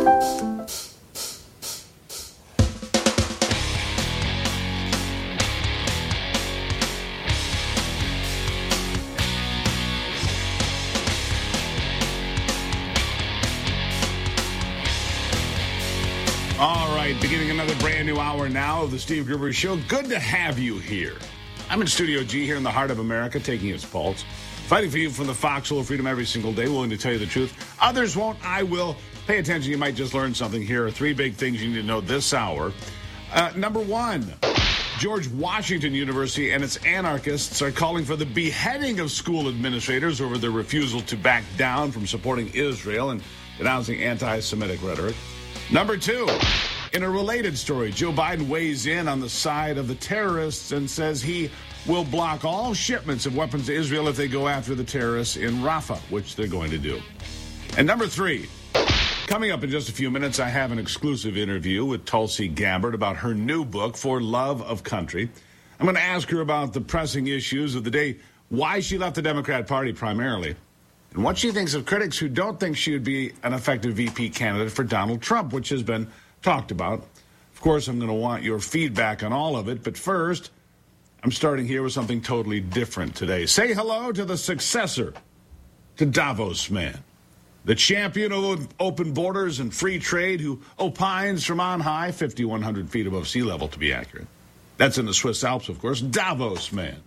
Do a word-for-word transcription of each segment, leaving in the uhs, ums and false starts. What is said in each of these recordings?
All right, beginning another brand new hour now of the Steve Gruber Show. Good to have you here. I'm in Studio G here in the heart of America, taking its pulse. Fighting for you from the foxhole of freedom every single day, willing to tell you the truth. Others won't, I will. Pay attention, you might just learn something. Here are three big things you need to know this hour. Uh, number one, George Washington University and its anarchists are calling for the beheading of school administrators over their refusal to back down from supporting Israel and denouncing anti-Semitic rhetoric. Number two, in a related story, Joe Biden weighs in on the side of the terrorists and says he will block all shipments of weapons to Israel if they go after the terrorists in Rafah, which they're going to do. And number three, coming up in just a few minutes, I have an exclusive interview with Tulsi Gabbard about her new book, For Love of Country. I'm going to ask her about the pressing issues of the day, why she left the Democrat Party primarily, and what she thinks of critics who don't think she would be an effective V P candidate for Donald Trump, which has been talked about. Of course, I'm going to want your feedback on all of it, but first, I'm starting here with something totally different today. Say hello to the successor to Davos Man, the champion of open borders and free trade who opines from on high, fifty-one hundred feet above sea level to be accurate. That's in the Swiss Alps, of course, Davos Man.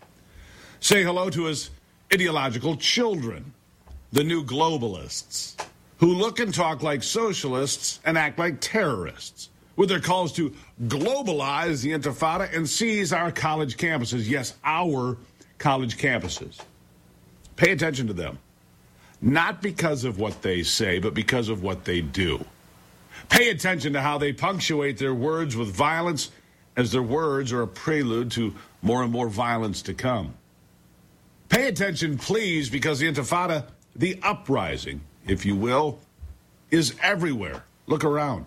Say hello to his ideological children, the new globalists, who look and talk like socialists and act like terrorists, with their calls to globalize the Intifada and seize our college campuses. Yes, our college campuses. Pay attention to them. Not because of what they say, but because of what they do. Pay attention to how they punctuate their words with violence, as their words are a prelude to more and more violence to come. Pay attention, please, because the Intifada, the uprising, if you will, is everywhere. Look around.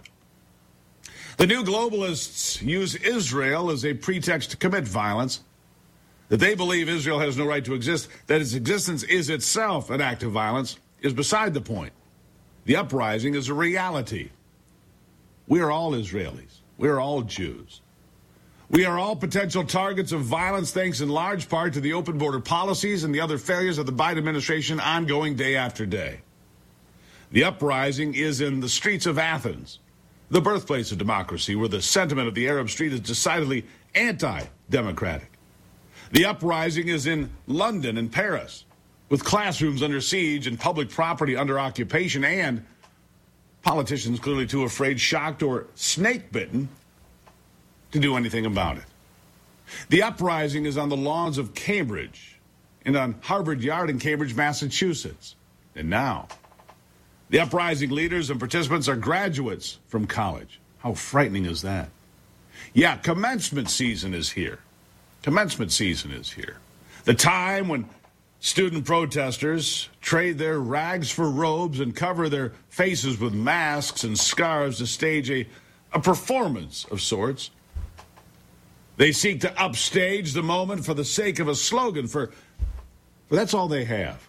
The new globalists use Israel as a pretext to commit violence, that they believe Israel has no right to exist, that its existence is itself an act of violence, is beside the point. The uprising is a reality. We are all Israelis. We are all Jews. We are all potential targets of violence thanks in large part to the open border policies and the other failures of the Biden administration ongoing day after day. The uprising is in the streets of Athens, the birthplace of democracy, where the sentiment of the Arab street is decidedly anti-democratic. The uprising is in London and Paris, with classrooms under siege and public property under occupation, and politicians clearly too afraid, shocked, or snake-bitten to do anything about it. The uprising is on the lawns of Cambridge and on Harvard Yard in Cambridge, Massachusetts. And now, the uprising leaders and participants are graduates from college. How frightening is that? Yeah, commencement season is here. Commencement season is here. The time when student protesters trade their rags for robes and cover their faces with masks and scarves to stage a, a performance of sorts. They seek to upstage the moment for the sake of a slogan, for, for that's all they have.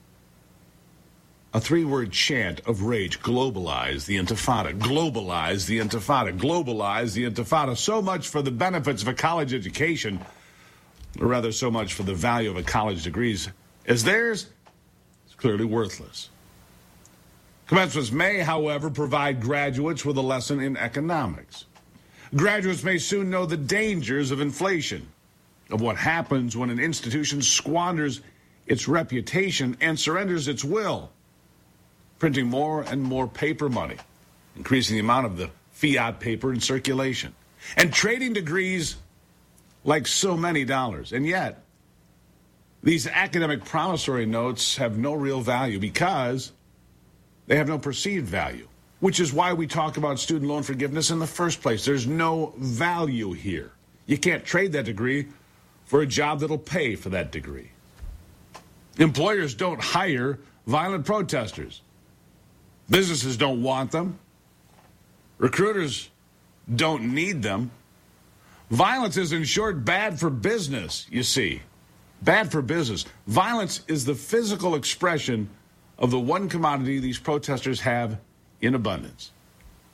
A three-word chant of rage: globalize the Intifada, globalize the Intifada, globalize the Intifada. So much for the benefits of a college education, or rather so much for the value of a college degrees, as theirs is clearly worthless. Commencements may, however, provide graduates with a lesson in economics. Graduates may soon know the dangers of inflation, of what happens when an institution squanders its reputation and surrenders its will, printing more and more paper money, increasing the amount of the fiat paper in circulation, and trading degrees like so many dollars. And yet, these academic promissory notes have no real value because they have no perceived value, which is why we talk about student loan forgiveness in the first place. There's no value here. You can't trade that degree for a job that'll pay for that degree. Employers don't hire violent protesters. Businesses don't want them. Recruiters don't need them. Violence is, in short, bad for business, you see. Bad for business. Violence is the physical expression of the one commodity these protesters have in abundance: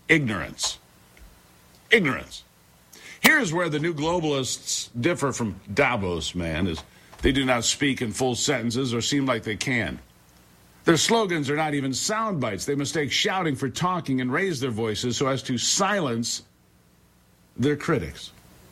Ignorance. Ignorance. Here's where the new globalists differ from Davos, man, is they do not speak in full sentences or seem like they can. Their slogans are not even sound bites. They mistake shouting for talking and raise their voices so as to silence their critics.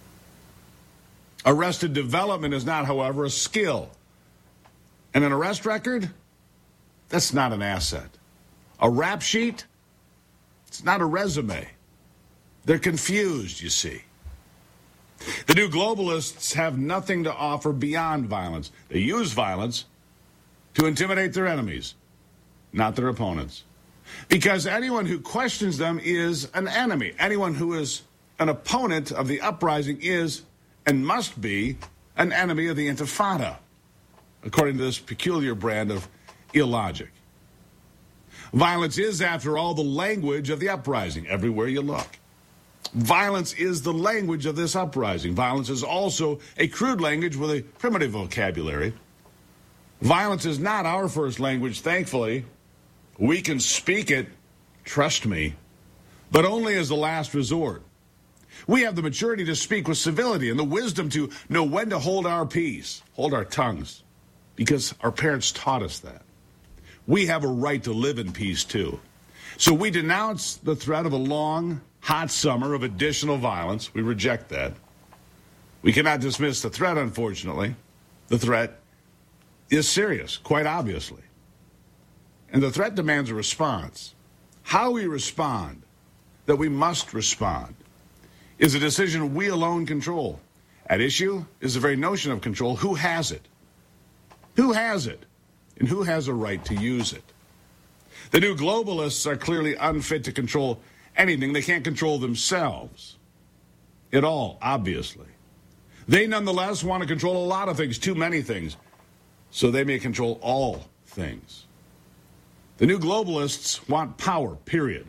Arrested development is not, however, a skill. And an arrest record? That's not an asset. A rap sheet? It's not a resume. They're confused, you see. The new globalists have nothing to offer beyond violence. They use violence to intimidate their enemies, not their opponents. Because anyone who questions them is an enemy. Anyone who is an opponent of the uprising is and must be an enemy of the Intifada, according to this peculiar brand of illogic. Violence is, after all, the language of the uprising everywhere you look. Violence is the language of this uprising. Violence is also a crude language with a primitive vocabulary. Violence is not our first language, thankfully. We can speak it, trust me, but only as a last resort. We have the maturity to speak with civility and the wisdom to know when to hold our peace, hold our tongues, because our parents taught us that. We have a right to live in peace, too. So we denounce the threat of a long, hot summer of additional violence. We reject that. We cannot dismiss the threat, unfortunately. The threat is serious, quite obviously. And the threat demands a response. How we respond, that we must respond, is a decision we alone control. At issue is the very notion of control. Who has it? Who has it? And who has a right to use it? The new globalists are clearly unfit to control anything. They can't control themselves at all, obviously. They nonetheless want to control a lot of things, too many things, so they may control all things. The new globalists want power, period.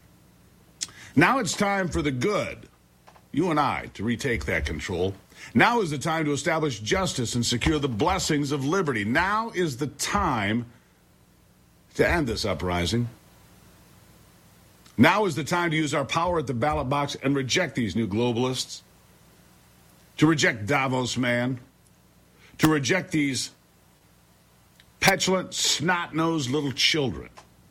Now it's time for the good, you and I, to retake that control. Now is the time to establish justice and secure the blessings of liberty. Now is the time to end this uprising. Now is the time to use our power at the ballot box and reject these new globalists, to reject Davos man, to reject these petulant, snot-nosed little children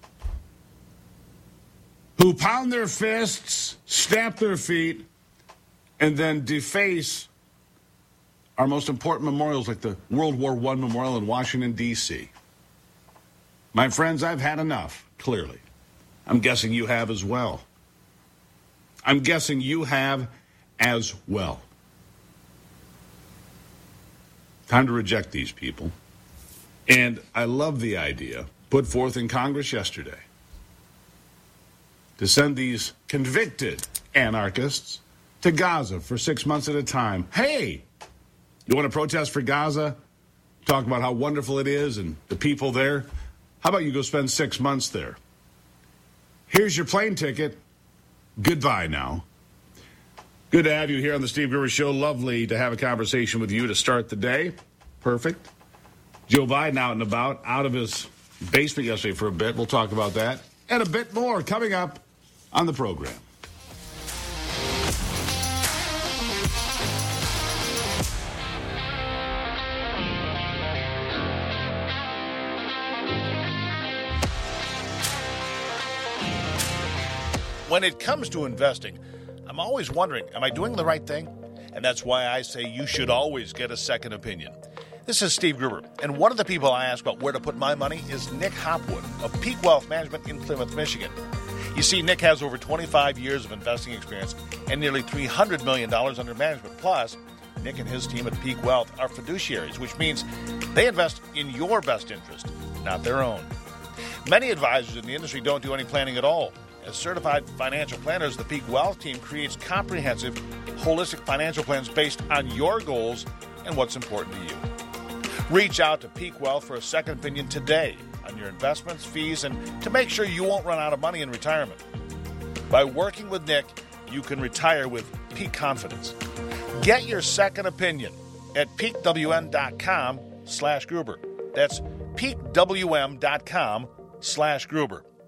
who pound their fists, stamp their feet, and then deface our most important memorials like the World War One Memorial in Washington, D C My friends, I've had enough, clearly. I'm guessing you have as well. I'm guessing you have as well. Time to reject these people. And I love the idea put forth in Congress yesterday to send these convicted anarchists to Gaza for six months at a time. Hey, you want to protest for Gaza? Talk about how wonderful it is and the people there? How about you go spend six months there? Here's your plane ticket. Goodbye now. Good to have you here on the Steve Gruber Show. Lovely to have a conversation with you to start the day. Perfect. Joe Biden out and about, out of his basement yesterday for a bit. We'll talk about that and a bit more coming up on the program. When it comes to investing, I'm always wondering, am I doing the right thing? And that's why I say you should always get a second opinion. This is Steve Gruber, and one of the people I ask about where to put my money is Nick Hopwood of Peak Wealth Management in Plymouth, Michigan. You see, Nick has over twenty-five years of investing experience and nearly three hundred million dollars under management. Plus, Nick and his team at Peak Wealth are fiduciaries, which means they invest in your best interest, not their own. Many advisors in the industry don't do any planning at all. As certified financial planners, the Peak Wealth team creates comprehensive, holistic financial plans based on your goals and what's important to you. Reach out to Peak Wealth for a second opinion today on your investments, fees, and to make sure you won't run out of money in retirement. By working with Nick, you can retire with peak confidence. Get your second opinion at peakwn.com slash Gruber. That's peakwm.com slash Gruber.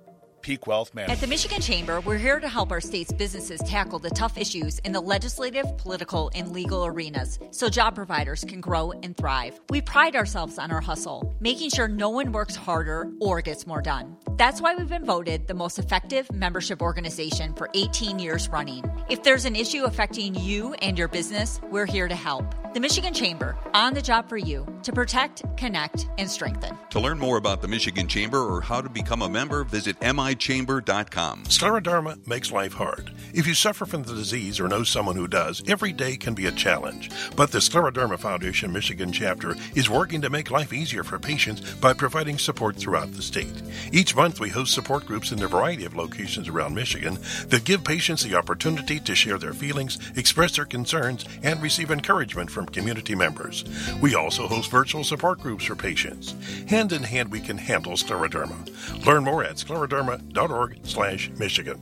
Peak Wealth Management. At the Michigan Chamber, we're here to help our state's businesses tackle the tough issues in the legislative, political, and legal arenas so job providers can grow and thrive. We pride ourselves on our hustle, making sure no one works harder or gets more done. That's why we've been voted the most effective membership organization for eighteen years running. If there's an issue affecting you and your business, we're here to help. The Michigan Chamber, on the job for you, to protect, connect, and strengthen. To learn more about the Michigan Chamber or how to become a member, visit m i chamber dot com. Scleroderma makes life hard. If you suffer from the disease or know someone who does, every day can be a challenge. But the Scleroderma Foundation Michigan chapter is working to make life easier for patients by providing support throughout the state. Each month we host support groups in a variety of locations around Michigan that give patients the opportunity to share their feelings, express their concerns, and receive encouragement from community members. We also host virtual support groups for patients. Hand in hand we can handle scleroderma. Learn more at scleroderma dot org slash Michigan.